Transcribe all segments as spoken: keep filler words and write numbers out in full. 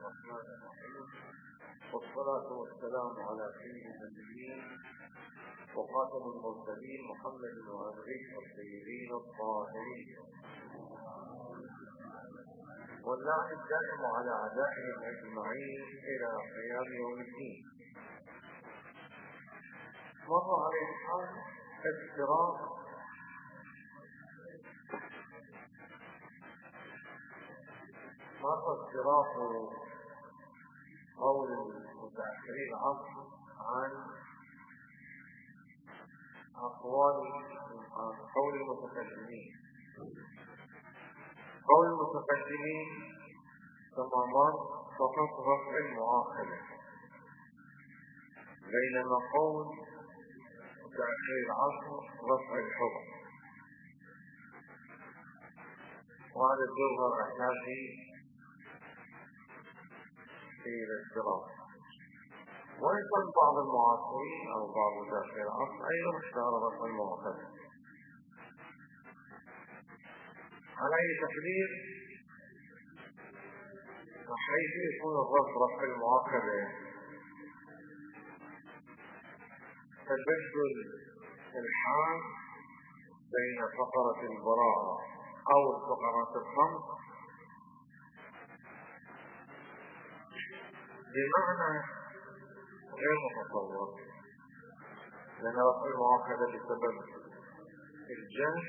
الرحمن الرحيم، والصلاة والسلام على سيد النبيين وخاتم المرسلين محمد وآله الطيبين الطاهرين، واللعن الدائم على أعدائهم أجمعين إلى قيام يوم الدين. مر عليه الحال افتراق مر افتراق قول متأخري العصر عن أقوال قول المتقدمين. قول المتقدمين كما مر فقط رفع المؤاخذة، بينما قول متأخري العصر رفع الحكم، وهذا الجوهر الأساسي في الافتراق. وإن كان بعض المعاصرين أو بعض متأخري العصر أيضا اختار رفع المؤاخذة. على أي تقدير حيث يكون الرفع رفع المؤاخذة تبدل الحال بين فقرة البراءة أو الفقرات الخمس بمعنى غير متصور، لأن رفع المؤاخذة بسبب الجهل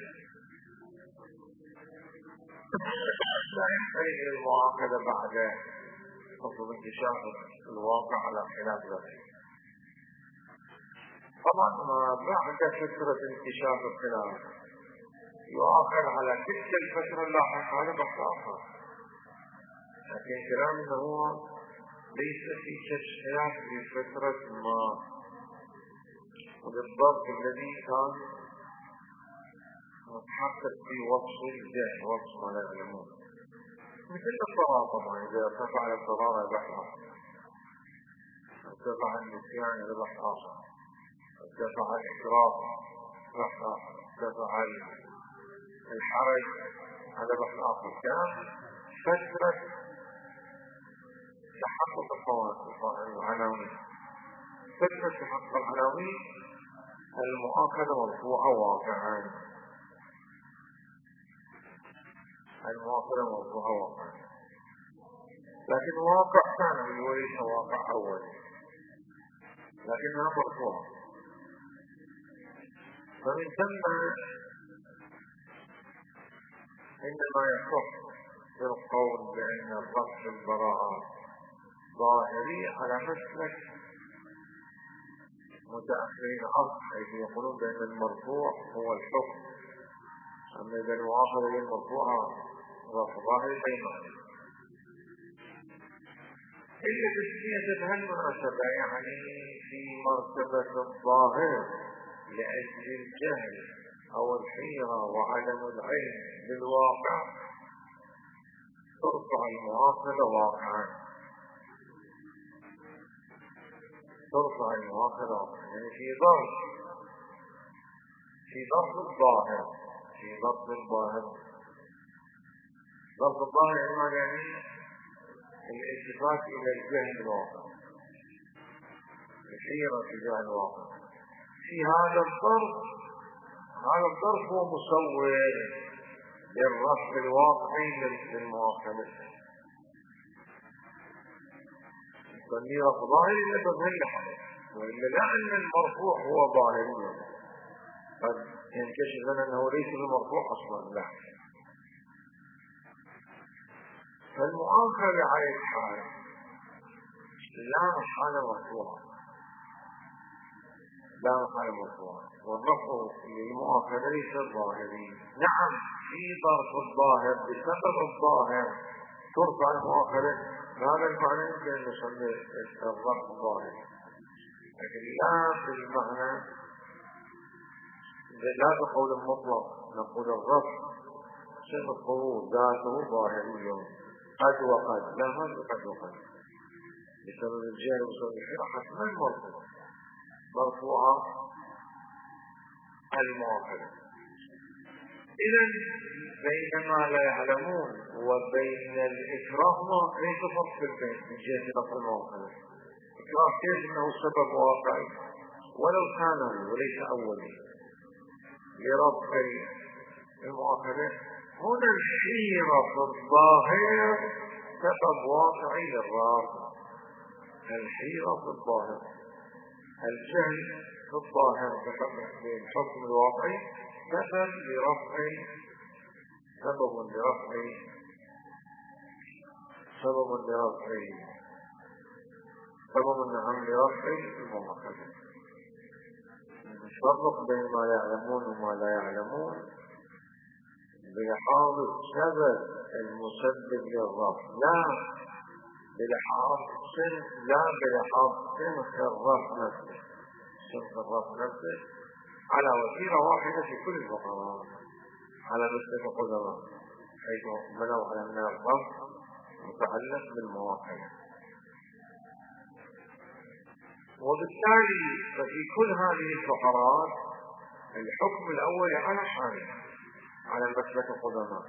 لا يحتاج المؤاخذة بعد حصول انكشاف الواقع على خلاف ذلك. طبعا بعد فترة انكشاف الخلاف يؤخر على تلك الفترة اللاحقة على بحث آخر، لكن كلامنا هو ليس في كشف خلاف في فترة ما وبالضبط الذي كان متحقق في وصف الجهل، وصف ما لا يعلمون، مثل الضرار. طبعا إذا ارتفع الضرار بحث آخر، ارتفع النسيان إلى بحث آخر، ارتفع الإكراه بحث آخر، ارتفع الحرج على بحث آخر. كان فترة تحقق العناوين، فترة تحقق العناوين المؤاخذة مرفوعة واقعا، المؤاخذة مرفوعة واقعا، لكن واقع ثانوي وليس واقع أولي، لكنها مرفوعة. فمن ثم عندما يصح القول بأن الرفع البراءة ظاهري على مسلك متأخرين العصر، حيث يقولون بأن المرفوع هو الحكم، أما إذا المؤاخذة بالمرفوعة رفع ظاهري بينهم. إلا تسمية بهالمناسبة يعني في مرتبة الظاهر لأجل الجهل أو الحيرة وعدم العلم بالواقع ترفع المؤاخذة واقعا، ترفع المؤاخذة واقعا، يعني في ضرب في ضرب الظاهر في ضرب الظاهر ضرب الظاهر يعني الالتفات إلى الجهل الواقع، الحيرة تجاه الواقع. في هذا الضرب هذا الضرب هو مصور للرفع الواقعي للمؤاخذة، يسميه رفع ظاهري إلا بظهر الحدث، وإلا لا أن المرفوع هو ظاهري قد ينكشف لنا أنه ليس المرفوع أصلا. لا، فالمؤاخذة على الحال لا محالة مرفوعة، لا محالة مرفوعة، والرفع للمؤاخذة ليس الظاهري. نعم، في ضرب الظاهر بسبب الظاهر ترفع المؤاخذة، هذا المعنى يمكن أن نسمي الرفع الظاهري، لكن لا بالمعنى لا بقول مطلق نقول الرفع سبقه ذاته ظاهري قد وقد، لا هذا قد وقد بسبب الجهل وبسبب الحيرة حتما مرفوع مرفوعة المؤاخذة. إذا بين ما لا يعلمون وبين الإكراه ليس فرق بين من جهة رفع المؤاخذة. الإكراه كيف أنه سبب واقعي ولو ثانوي وليس أولي لرفع المؤاخذة. هنا الحيرة في الظاهر سبب واقعي للرافع. الحيرة في الظاهر، الجهل في الظاهر بالحكم الواقعي سبب لرفع سبب لرفع سبب لرفع سبب نعم لرفع المؤاخذة. نفرق بين ما يعلمون وما لا يعلمون بلحاظ السبب المسبب للرفع، لا بلحاظ سن لا بلحاظ سنخ الرفع نفسه. سنخ الرفع نفسه على وسيلة واحدة في كل الفقرات على نسبة القدماء، حيث بنوا على أن الرفع متعلق بالمواقع. وبالتالي ففي كل هذه الفقرات الحكم الأول على حاله على المسلك القدماء،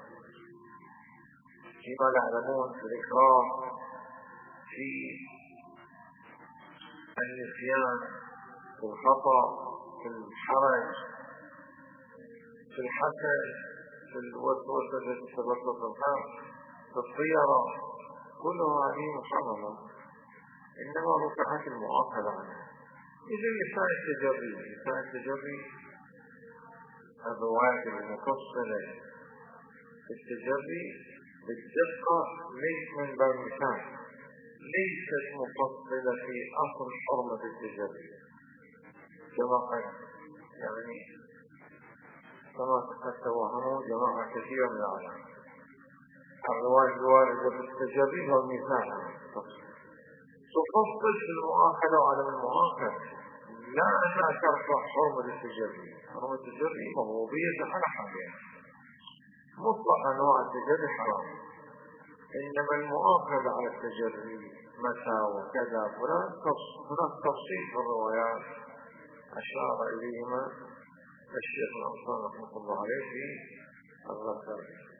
فيما لا يعلمون في الإكراه، في النسيان، في الخطأ، في الحرج، في الحسد، في الوسوسة التي تتوسط الخلق، في الطيرة، كل هذه محرمة، إنما رفعت المؤاخذة عنها. إذا لسان التجري لسان التجري الروايات المفصلة في التجري بالدقة ليس من باب المثال، ليست مفصلة في أصل حرمة التجري كما قال، يعني كما قد توهموا جماعة كثيرة من العلماء. الرواية الواردة في التجري هو المثال تفصل في المؤاخذة وعدم المؤاخذة، لا أنها ترفع حرمة التجري. حرمة التجري مغضوبية على حالها مطلق أنواع التجري حرام، إنما المؤاخذة على التجري متى وكذا فلان هناك تفصيل في الروايات أشار إليهما الشيخ الأنصاري رحمه الله عليه في الرسائل.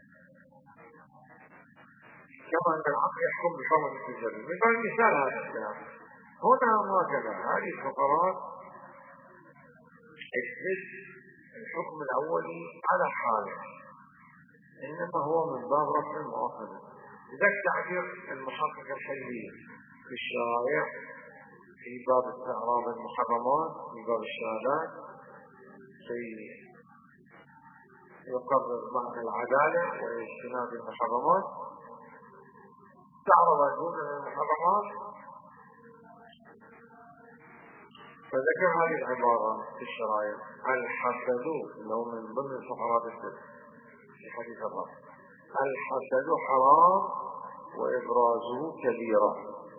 كما أن العقل يحكم بحرمة التجري. مثال مثال هذا الكلام هنا هكذا هذه الفقرات الحد الحكم الأولي على حاله، إنما هو من باب رفع المؤاخذة. لذلك تعبير المحقق الحلي في الشرائع في باب استعراض المحرمات في باب الشهادات في يقرر معنى العدالة واجتناب المحرمات، تعرض جزء من المحرمات فذكر هذه العبارة في الشرائع: الحسد له من ضمن الفقرات الست في حديث الله، الحسد حرام وإبرازه كبيرة.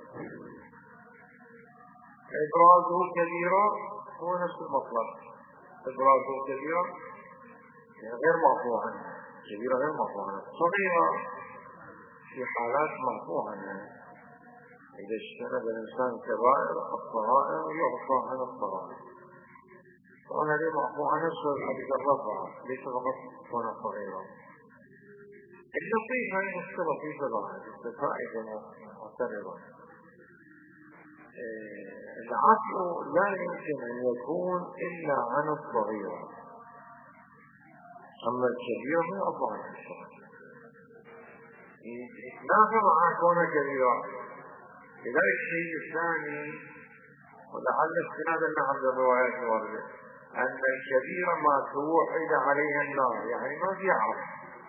إبرازه كبيرة هو نفس المطلب، إبرازه كبيرة يعني غير مرفوع عنه، كبيرة غير مرفوع عنه، صغيرة في حالات مرفوع عنها. إذا اجتنب الإنسان كبائر الصغائر يعفى عن الصغائر، وأنا لي مرفوع عنه سوى الحديث الرفع ليس فقط هنا صغيرة. اللطيف هذه نفسه لطيفة ظاهرة استفائدة معترضة. العفو لا يمكن أن يكون إلا عن الصغيرة، أما الكبيرة هي أفضل عن الصغيرة، يتنافى مع كونها كبيرة. لذلك الشيء الثاني ولعل استناد النعم للروايات الواردة أن الكبيرة ما توعد عليها النار، يعني ما في عرض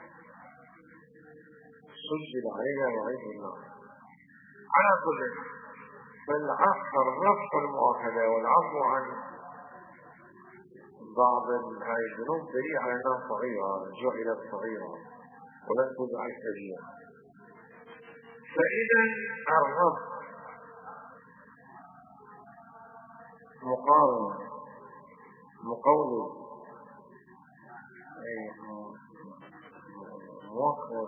سجل عليها وعيد النار. على كل فالعفو رفع المؤاخذة والعفو عن بعض هذه الذنوب دليل على أنها صغيرة، جعلت صغيرة ولن تجعل كبيرة. فإذا الرفع مقارنة مقولة موخر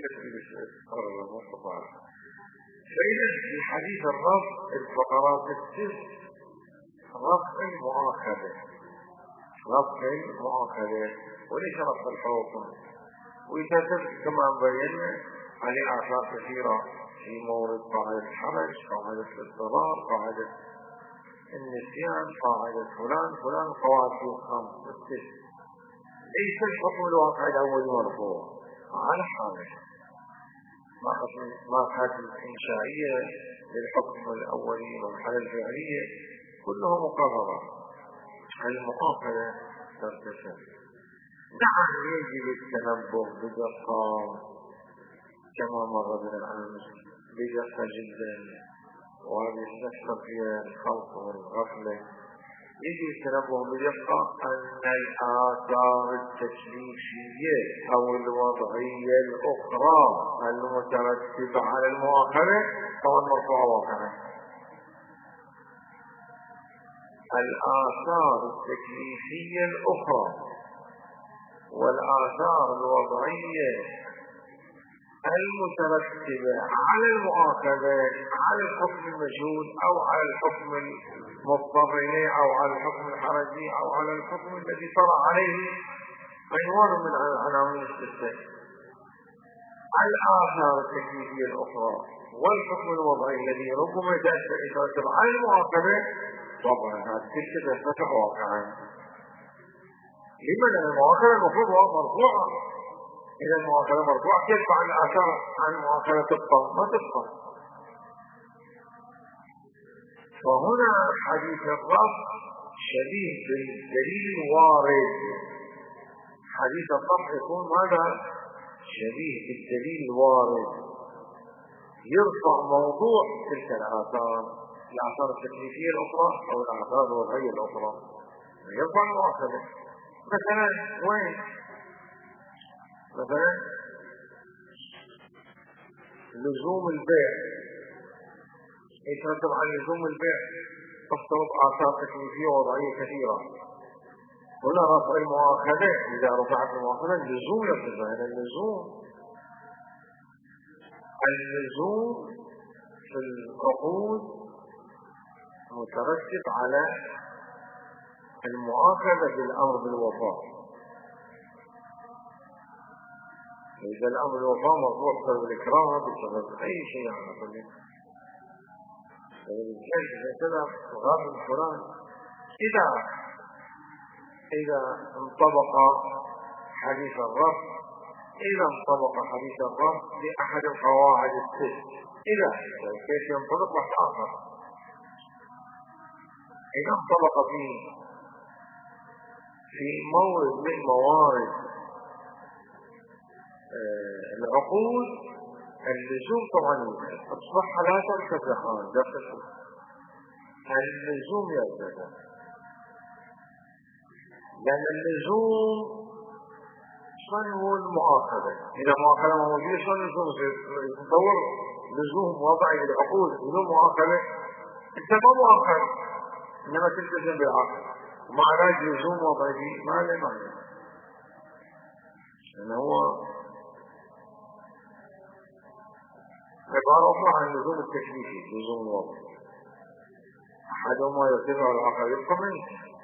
فإذا في حديث الرفع الفقرات الست رفع المؤاخذة رفع المؤاخذة وليس رفض الحكم، ويتسب كما بينا عليه آثار كثيرة في مورد قاعدة الحرج، قاعدة الاضطرار، قاعدة النسيان، قاعدة فلان فلان، قواعد في الخمس والست. ليس الحكم الواقع الأول مرفوع على حاله، ما كانت الإنشائية للحكم الأولي والحالة الفعلية كلها مقررة. المؤاخذة ترتفع. نعم يجب التنبه بدقة كما مر بنا الأمس، بدقة جدا، وبالنسبة فيها الخوف والغفلة. يجب التنبه بدقة أن الآثار التكليفية أو الوضعية الأخرى المترتبة على المؤاخذة طبعا مرفوعة واقعا. الآثار التكليفية الأخرى والآثار الوضعية المترتبة على المؤاخذة على الحكم المجهول أو على الحكم المضطر إليه أو على الحكم الحرجي أو على الحكم الذي طرأ عليه عنوان من عناوين الستة. الآثار التكليفية الأخرى والحكم الوضعي الذي ربما يترتب على المؤاخذة طبعا هذه تلك ترتفع واقعا. لماذا المؤاخذة المفروض مرفوعة؟ إذا المؤاخذة مرفوعة كيف عن الآثار عن المؤاخذة تبقى؟ ما تبقى. فهنا حديث الرفع شبيه بالدليل الوارد. حديث الرفع يكون هذا شبيه بالدليل الوارد، يرفع موضوع تلك الآثار، الآثار التكليفية الأخرى أو الآثار الوضعية الأخرى، يرفع المؤاخذة. مثلا وين؟ مثلا لزوم البيع، يترتب على لزوم البيع تفترض آثار تكليفية ووضعية كثيرة. هنا رفع المؤاخذة، إذا رفعت المؤاخذة اللزوم يرتفع. هنا اللزوم اللزوم في العقود مترتب على المؤاخذة بالأمر بالوفاء. إذا الأمر بالوفاء مرفوع بسبب الإكراه بسبب أي شيء على كل إذا كذا غاب القرآن إذا إذا انطبق حديث الرفع إذا انطبق حديث الرفع لأحد القواعد الست. إذا كيف ينطبق واحد آخر؟ إذا انطبق فيه في مورد من موارد آه العقود اللزوم طبعا أصبح لا ترتفعان دقيق. اللزوم يرتفع لأن اللزوم شلون هو المؤاخذة؟ إذا مؤاخذة موجودة شلون اللزوم يتصور لزوم وضعي للعقود بدون مؤاخذة؟ أنت ما مؤاخذ إنما تلتزم بالعقل، ومع ذلك لزوم وضعي ما له معنى. لأنه هو عبارة أخرى عن اللزوم التكليفي، لزوم الوضع أحدهما يرتفع والآخر يبقى منه.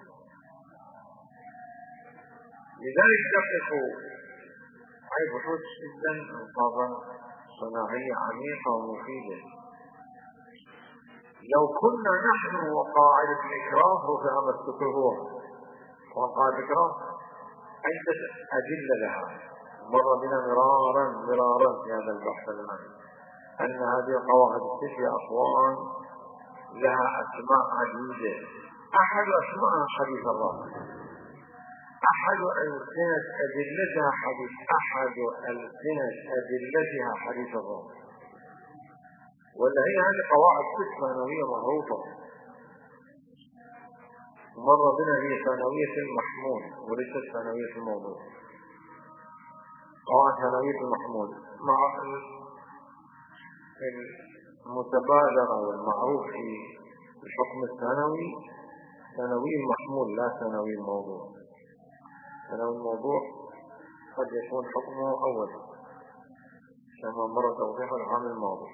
لذلك تقف أي بحوث جدا ألفاظا صناعية عميقة ومفيدة. لو كنا نحن وقاعدة الإكراه رفع مستقرها، وقاعدة الإكراه عدة أدلة لها مر بنا مرارا مرارا في هذا البحث الآن أن هذه القواعد الست أقوال لها أسماء عديدة. أحد أسماءها حديث الرفع، أحد ألسنة أدلتها حديث أحد ألسنة أدلتها حديث الرفع. ولا هي هذه قواعد ست ثانوية معروفة مر بنا هي ثانوية المحمول وليست ثانوية الموضوع. قواعد ثانوية المحمول مع المتبادر والمعروف في الحكم الثانوي ثانوي المحمول لا ثانوي الموضوع. ثانوي الموضوع قد يكون حكمه أول كما مر توضيح العام الماضي،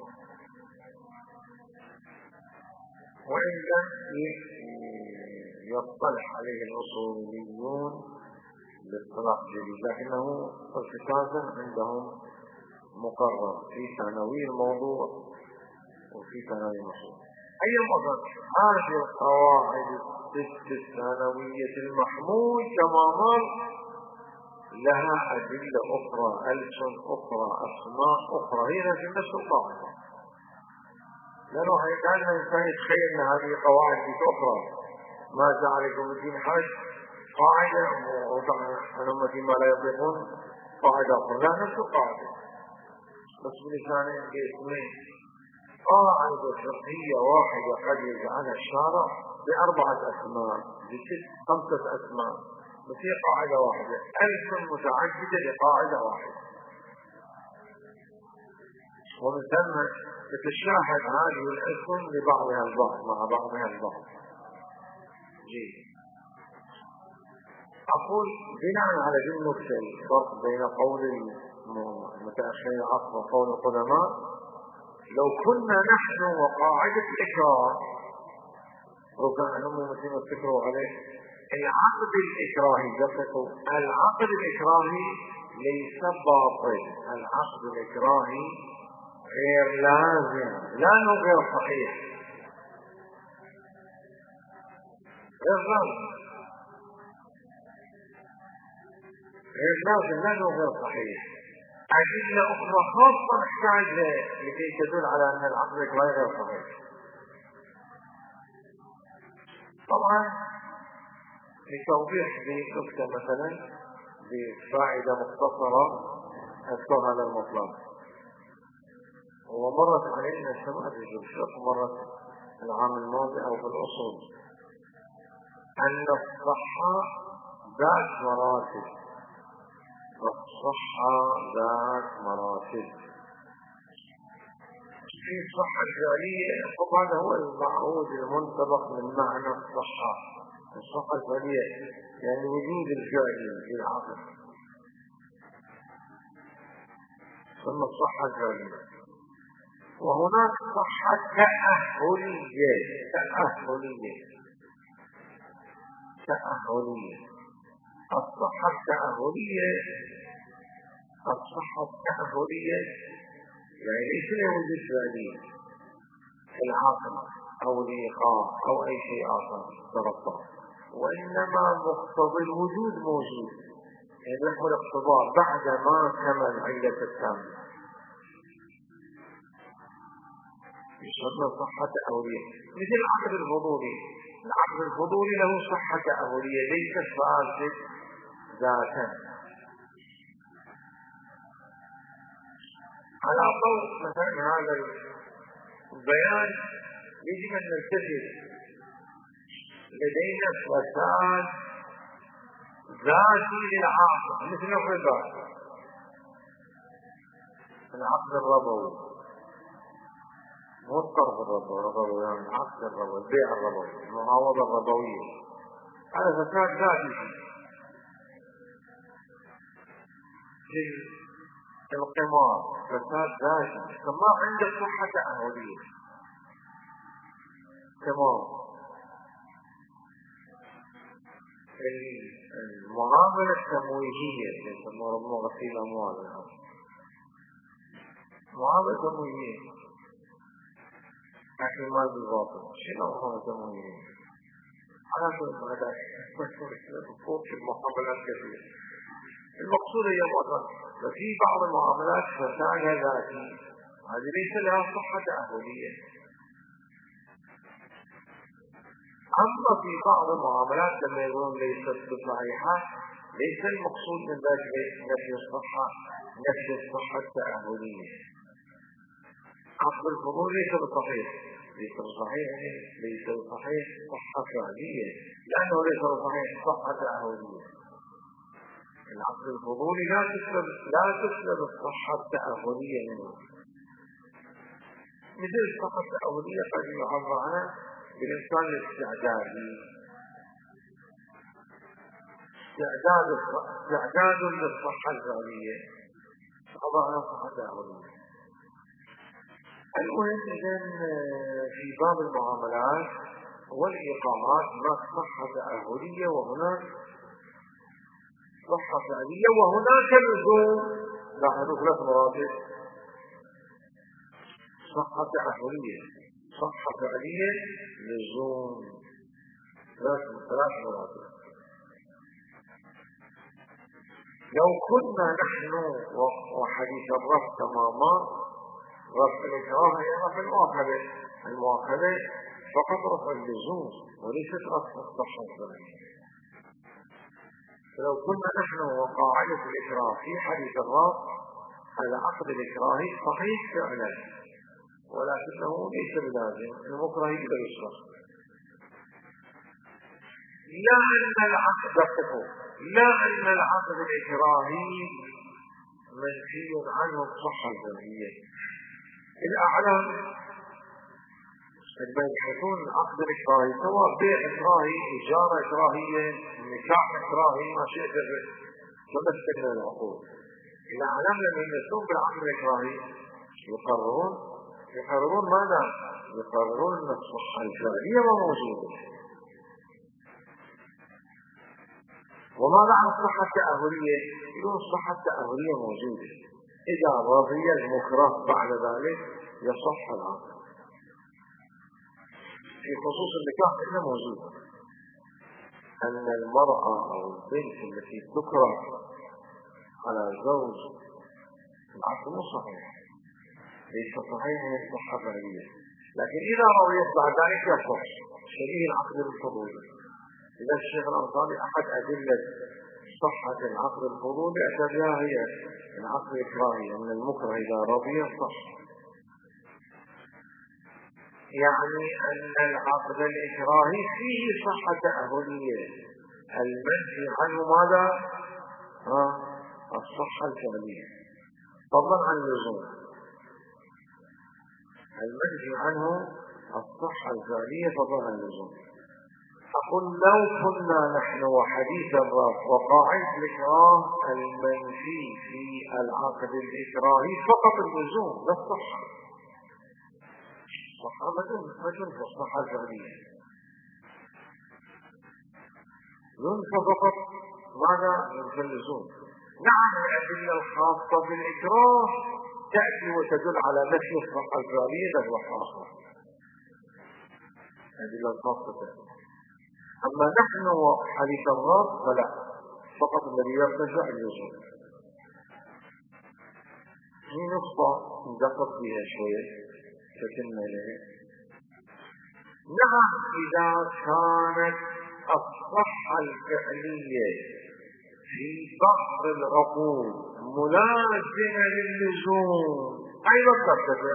وإن لم يطلع عليه الأصوليون للطلاق الجديد، لكنه ارتكازا عندهم مقرر في ثانوي الموضوع وفي ثانوي المحمول. أي مقرر هذه القواعد الست الثانوية المحمول تماما لها أدلة أخرى، ألسن أخرى، أسماء أخرى، هي نفس القاعدة. لأنه كان الإنسان يتخيل أن هذه قواعد أخرى، ما جعلكم الدين حج قاعدة عن أمتي ما لا يطيقون قاعدة أخرى، لا نفس القاعدة بس بلسان اسمين. قاعدة فقهية واحدة قد يجعلها الشارع بأربعة أسماء بست خمسة أسماء، بس هي قاعدة واحدة، ألف متعددة لقاعدة واحدة. ومن ثم تتشاهد هذه الأسم لبعضها البعض مع بعضها البعض. جيد. أقول بناء على ذي النكتة الفرق بين قول متأخرين العصر وقول القدماء، لو كنا نحن وقاعدة الإكراه ربما أنهم مثل يفكروا عليه العقد الإكراهي، دققوا، العقد الإكراهي ليس باطل، العقد الإكراهي غير لازم، لأنه غير صحيح، غير لازم غير لازم لأنه غير صحيح. أدلة أخرى خاصة نحتاج لكي تدل على أن العقد الإكراهي غير صحيح. طبعا لتوضيح بنكتة مثلا بفائدة مختصرة أذكرها للمطلب، ومرت علينا السماء في الفقه مرت العام الماضي أو في الأصول، أن الصحة ذات مراتب، الصحة ذات مراتب. في الصحة الفعلية، هذا هو المعهود المنطبق من معنى الصحة، الصحة الفعلية يعني وجود الفعل في العقل، ثم الصحة الفعلية. وهناك صحة تأهلية، تأهلية تأهلية الصحة التأهلية الصحة التأهلية يعني ليس وجود فعلي في العقل أو الإيقاع أو أي شيء آخر تربط، وإنما مقتضى الوجود موجود، يعني نحو الاقتضاء بعد ما كمل علة التامة يسمى صحة تأهلية. مثل العقد الفضولي، العقد الفضولي له صحة تأهلية ليس فاسد ذاتا. على ضوء مثلا هذا البيان يجب أن نلتفت لدينا فساد ذاتي للعقد مثل الربا، العقد الربوي مو القرض الربوي، يعني العقد الربوي، البيع الربوي، المعاوضة الربوية، هذا فساد ذاتي في القمار، فساد ذاتي، كما عند صحة تأهلية قمار. المعاملة التمويهية اللي يسموها غسيل أموال، معاملة تمويهية أكل مال بالباطل، شنو هو تمويهية؟ على كل هذا فوق المعاملات كثيرة. المقصود هي مطلق، وفي بعض المعاملات فساد ذاتي، هذه ليس لها صحة تأهلية. أما في بعض المعاملات لما يقولون ليست بصحيحة، ليس المقصود من ذلك نفي الصحة، نفي الصحة التأهلية. عقد الفضول ليس بصحيح، ليس بصحيح ليس بصحيح صحة فعلية، لأنه ليس بصحيح صحة تأهلية. العقد الفضولي لا تسلب لا تسلب الصحة التأهلية منه. مثل الصحة التأهلية قد يعبر عنها بالإنسان الاستعدادي، استعداد استعداد للصحة الفعلية، عبر عنها صحة تأهلية. المهم إذن في باب المعاملات والإيقاعات هناك صحة تأهلية وهناك صحة فعلية، وهناك لزوم. لاحظوا ثلاث مراتب: صحة تأهلية، صحة فعلية، لزوم. ثلاث ثلاث مراتب. لو كنا نحن وحديث الرفع تماما، رفع الإكراه هي رفع المؤاخذة، المؤاخذة فقط رفع اللزوم وليست رفع الصحة الفعلية. فلو كنا نحن وقاعدة الإكراه في حديث الرفع، العقد الإكراهي صحيح فعلا، ولكنه ليس بلازم، المكره لا يشرح. لا أن العقد لا أن العقد الإكراهي منفي عنه الصحة الفعلية. الأعلام يبحثون العقد الإكراهي، سواء بيع إكراهي، إجارة إكراهية، نكاح إكراهي، ما شئت تمسك من العقود. الأعلام لما يمسون بالعقد الإكراهي يقررون يقررون ماذا؟ يقررون أن الصحة الفعلية ما موجودة. وماذا عن الصحة التأهلية؟ يقولون الصحة التأهلية موجودة، إذا رضي المكره بعد ذلك يصح العقد. في خصوص النكاح إنه موجود أن المرأة أو البنت التي تكره على زوج العقد مو صحيح، ليس صحيح هي الصحة فعلية، لكن إذا رضيت بعد ذلك يصح شبيه العقد الفضولي. إذا الشيخ الأنصاري أحد أدلة صحة العقد الفضولي أتبعها هي العقد الإكراهي، أن المكره إذا رضي صح. يعني أن العقد الإكراهي فيه صحة تأهلية، المنفي عنه ماذا؟ ها؟ الصحة الفعلية، فضلا عن اللزوم. المنفي عنه الصحة الفعلية فضلا عن اللزوم. أقول لو كنا نحن وحديث الرفع وقاعدة الإكراه المنفي في العقد الإكراهي فقط اللزوم لا الصحة. الصحة مجن في الصحة الفعلية، ينفى فقط ماذا؟ ينفى اللزوم. نعم الأدلة الخاصة بالإكراه تأتي وتدل على نفي الصحة الفعلية له آخر، الأدلة الخاصة تأتي. أما نحن وحديث الرفع فلا، فقط الذي يرتفع اللزوم. هي نقطة ندقق فيها شوية تتم إليه. نعم إذا كانت الصحة الفعلية في بعض العقود ملازمة للزوم أيضا ترتفع.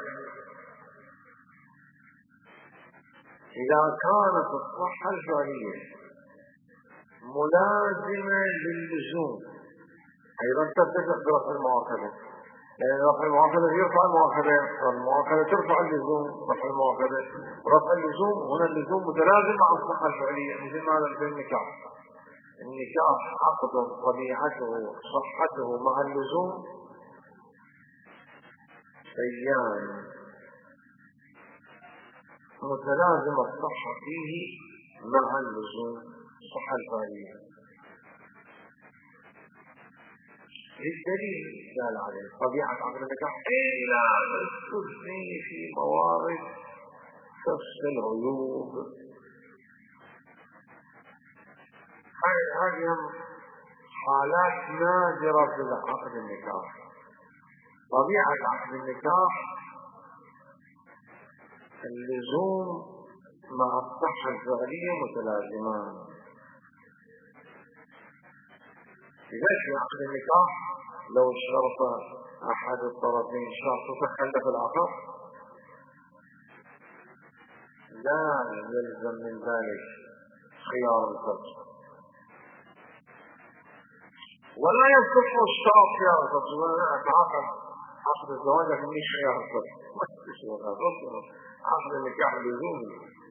إذا كانت الصحة الفعلية ملازمة للزوم أيضا ترتفع برفع المؤاخذة، لأن رفع المؤاخذة يرفع المؤاخذة، والمؤاخذة ترفع اللزوم. رفع المؤاخذة رفع اللزوم، هنا اللزوم متلازم مع الصحة الفعلية، مثل ما في النكاح. النكاح عقد طبيعته صحته مع اللزوم سيان، متلازم الصحة فيه مع اللزوم الصحة الفعلية. الدليل دال عليه طبيعة عقد النكاح إلى تستثني في موارد كشف العيوب. هذه حالات نادرة في عقد النكاح. طبيعة عقد النكاح اللزوم مع الصحة الفعلية متلازمان. لذلك في عقد النكاح لو شرط أحد الطرفين شرط تخلف الآخر لا يلزم من ذلك خيار الفرج، ولا يصح الشرط خيار الفرج. ولا أتعاقد عقد الزواج لكن مش خيار الفرج، عقد النكاح لزومي.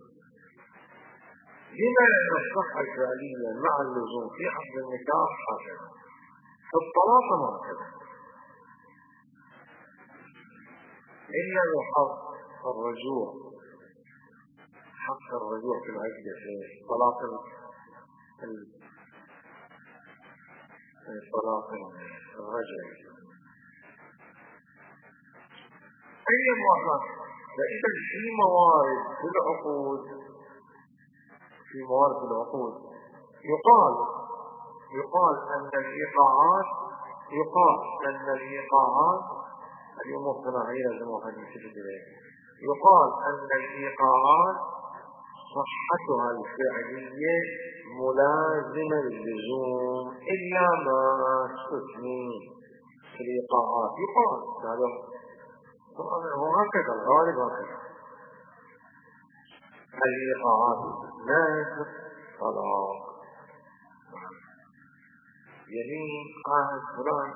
لما لأن الصحة الفعلية مع اللزوم في عقد النكاح هكذا، في الطلاق ما هكذا، إلا يحق الرجوع، حق الرجوع في العدة في طلاق طلاق الرجل. أي موارد؟ فإذا في موارد في العقود، في موارد في العقود يقال يقال أن الإيقاعات يقال أن الإيقاعات اليوم الصناعية لازم واحد يشتغل عليها. يقال أن الإيقاعات صحتها الفعلية ملازمة للزوم إلا ما استثني في الإيقاعات. يقال هذا هو هكذا الغالب هكذا. الإيقاعات استثناء طلاق، يمين قاعد فلان،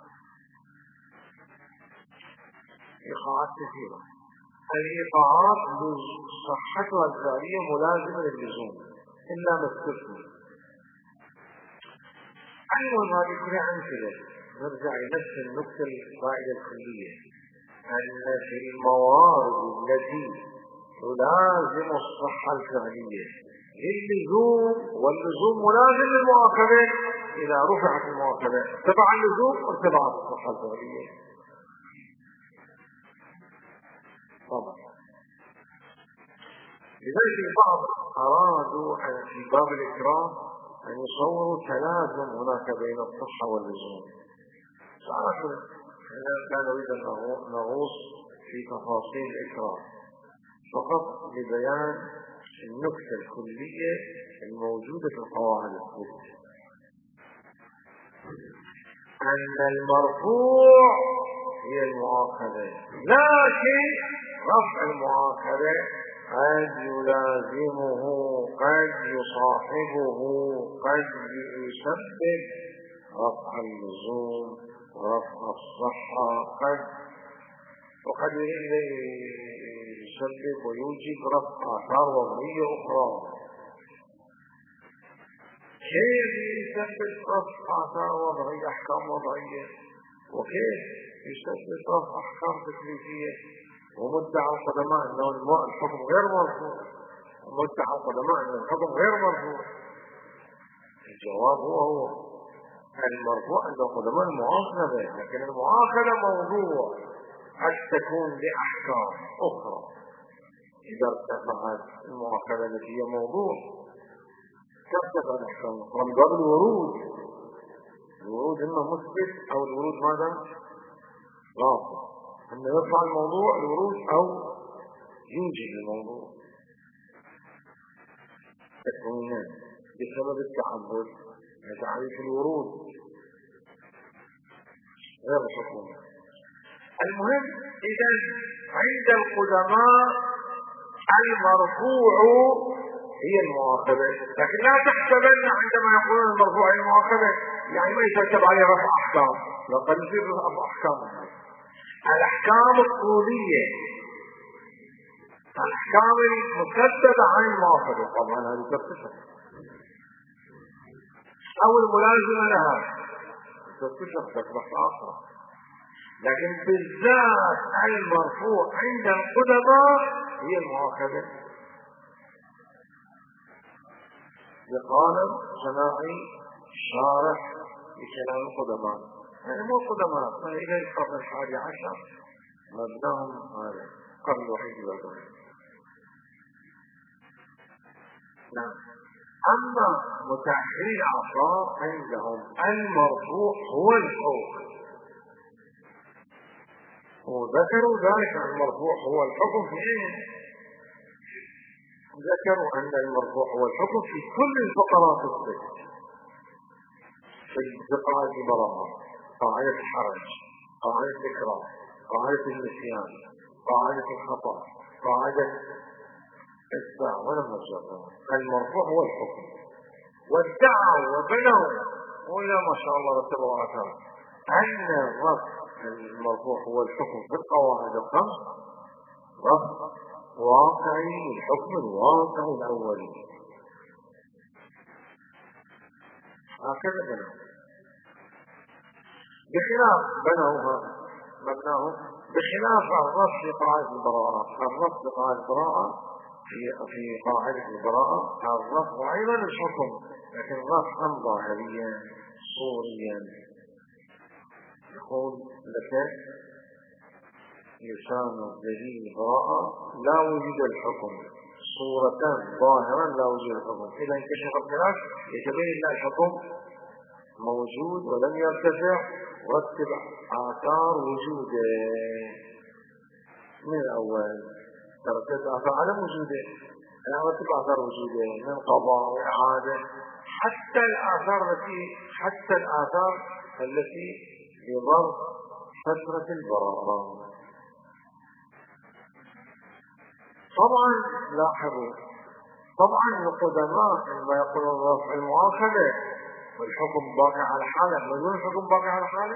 إيقاعات كثيرة. الإيقاعات صحتها الفعلية ملازمة للزوم إلا ما استثني. أيضا هذه كلها أمثلة نرجع لنفس النقطة القاعدة الكلية، أن في الموارد التي تلازم الصحة الفعلية للزوم، واللزوم ملازم للمؤاخذة، إذا رفعت المؤاخذة تبع اللزوم وارتفعت الصحة الفعلية. طبعا لذلك البعض أرادوا في باب الإكرام أن يصوروا تلازم هناك بين الصحة واللزوم. صراحة لا نريد أن نغوص في تفاصيل الإكرام، فقط لبيان النكتة الكلية الموجودة في القواعد الست، أن المرفوع هي المؤاخذة، لكن رفع المؤاخذة قد يلازمه، قد يصاحبه، قد يسبب رفع اللزوم ورفع الصحة، قد وقد يسبب ويوجب رفع آثار وضعية أخرى. كيف يسبب رفع آثار وضعية أحكام وضعية، وكيف يسبب رفع أحكام تكليفية؟ ومدعى القدماء أنه الحكم غير مرفوع، ومدعى القدماء أن الحكم غير مرفوع. الجواب هو هو المرفوع عند القدماء المؤاخذة، لكن المؤاخذة موضوع قد تكون لأحكام أخرى إذا ارتفعت المؤاخذة التي هي موضوع ترتفع الأحكام أخرى. من باب الورود، الورود إما مثبت أو الورود ماذا؟ رافع، أن يرفع الموضوع الورود أو يوجد الموضوع. تكوينان بسبب التعبد لتعريف الورود غير الحكومة. المهم إذا عند القدماء المرفوع هي المؤاخذة، لكن لا تحسبن عندما يقولون المرفوع هي المؤاخذة يعني ما يترتب عليه رفع أحكام، لقد يصير رفع أحكام. الأحكام الطولية، الأحكام المسددة عن المؤاخذة طبعا هذه ترتفع، أو الملازمة لها ترتفع تكبح آخر. لكن بالذات المرفوع عند القدماء هي المؤاخذة. بقالب صناعي شارح بكلام القدماء، يعني مو القدماء فإلى القرن الحادي عشر مبناهم هذا القرن الوحيد والوحيد. نعم. أما متأخري الأعصار عندهم المرفوع هو الحكم، وذكروا ذلك المرفوع هو الحكم في ايه؟ ذكروا أن المرفوع هو الحكم في كل الفقرات الست، في قاعدة البراءة، قاعدة الحرج، قاعدة الإكراه، قاعدة النسيان، قاعدة الخطأ، قاعدة الساعة، ولم نجربها. المرفوع هو الحكم. وادعوا وبنوا ولا ما شاء الله رتبوا آثار أن الرفع المرفوع هو الحكم في القواعد الخمس رفع واقعي للحكم الواقعي الأولي. هكذا بنوا، بخلاف بنوها مبناهم بخلاف الرفع في قاعدة البراءة. الرفع في قاعدة البراءة في في قاعدة البراءة الرفع أيضا الحكم، لكن رفعا ظاهريا صوريا يقول لك لسان الدليل براءة لا وجود الحكم، صورة ظاهرا لا وجود الحكم. إذا انكشف الخلاف يتبين لا الحكم موجود ولم يرتفع، ورتب آثار وجوده من الأول، ترتب آثار عدم وجوده، أنا رتب آثار وجوده من قضاء وإعادة، حتى الآثار التي حتى الآثار التي بظرف فترة البراءة. طبعا لاحظوا، طبعا القدماء عندما يقولون رفع المؤاخذة والحكم باقي على حاله، مجنون الحكم باقي على حاله.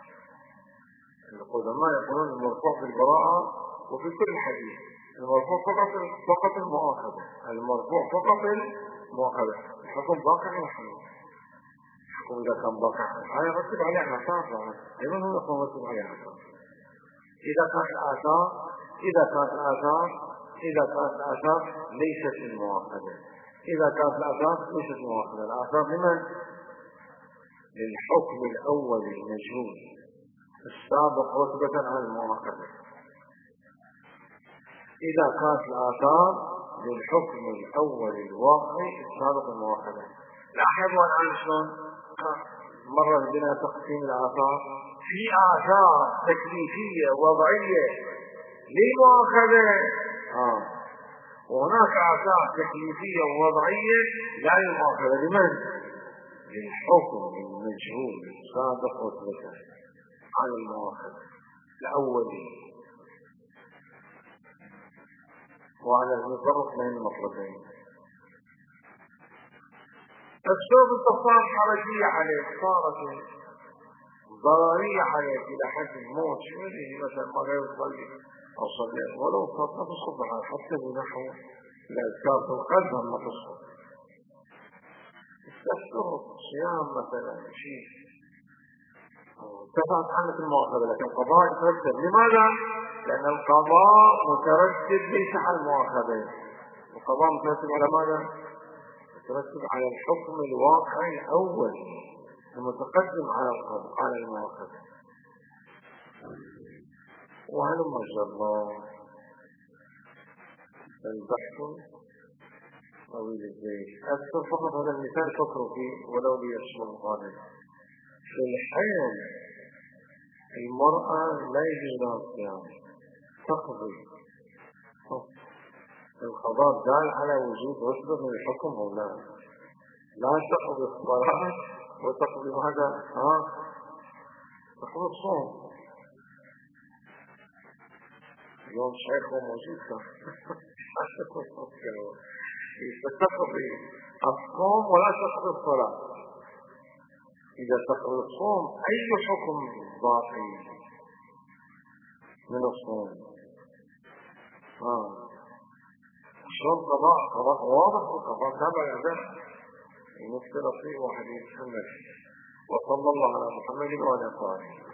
القدماء يقولون المرفوع في البراءة وفي كل حديث المرفوع فقط فقط المؤاخذة، المرفوع فقط المؤاخذة، الحكم باقي على حاله. الحكم إذا كان باقي على حاله يرتب عليه آثار، لمن هو يقول يرتب عليه آثار؟ إذا كانت آثار إذا كانت آثار إذا كانت الآثار ليست المؤاخذة، إذا كانت الآثار ليست المؤاخذة. الآثار لمن؟ للحكم الأول المجهول السابق رتبة عن المؤاخذة. إذا كانت الآثار للحكم الأول الواقعي السابق المؤاخذة. لاحظوا الآن شلون مرة بنا تقسيم الآثار، في آثار تكليفية وضعية للمؤاخذة، آه. وهناك آثار تكليفية ووضعية لا للمؤاخذة. لمن؟ للحكم المجهول السابق رتبة عن المؤاخذة الأولي. وعلى المفرق بين المطلبين. السبب التصار حرجية عليه، صارت ضررية عليه إلى حد الموت، شو اللي مثلا ما غير يصلي أو صلي ولو صلى الصبح حتى بنحو الأذكار في القلب ما تصل. استفسر صيام مثلا شيء ارتفعت عنك المؤاخذة، لكن القضاء يترتب. لماذا؟ لأن القضاء مترتب ليس على المؤاخذة، القضاء مترتب على ماذا؟ مترتب على الحكم الواقعي الأول المتقدم على القضاء على المؤاخذة. وهل مجرى البحث طويل الزيت. أذكر فقط هذا المثال فكروا فيه ولو ليشمل الغالب. في الحيل المرأة لا يجوز لها الصيام، تقضي. القضاء دال على وجود رتبة من الحكم أو لا؟ لا تقضي الصلاة وتقضي هذا، ها تقضي الصوم. اليوم شيخ موجود تقضي الصوم ولا تقضي الصلاة. إذا تقضي الصوم أي حكم باقي من الصوم؟ ها شلون قضاء؟ قضاء واضح وقضاء تابع الأداء المفترض فيه واحد يتحمل. وصلى الله على محمد وعلى آله.